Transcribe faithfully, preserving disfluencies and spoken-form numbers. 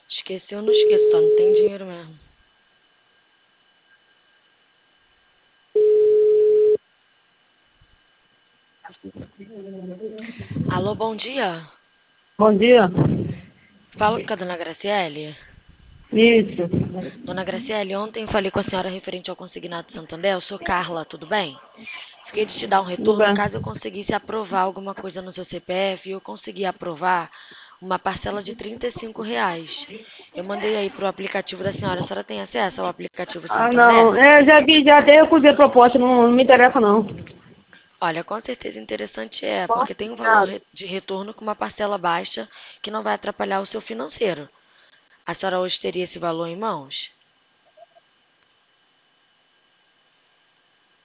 Esqueci ou não esqueço, só não tem dinheiro mesmo. Alô, bom dia. Bom dia. Falo com a dona Graciele. Isso. Dona Graciele, ontem eu falei com a senhora referente ao consignado Santander. Eu sou Carla, tudo bem? Fiquei de te dar um Tudo retorno bem. caso eu conseguisse aprovar alguma coisa no seu C P F e eu consegui aprovar uma parcela de trinta e cinco reais. Eu mandei aí pro aplicativo da senhora. A senhora tem acesso ao aplicativo Ah, Santander? não. É, já vi, já dei, eu cruzei a proposta, não, não me interessa não. Olha, com certeza interessante é, porque tem um valor Obrigado. re- de retorno com uma parcela baixa que não vai atrapalhar o seu financeiro. A senhora hoje teria esse valor em mãos?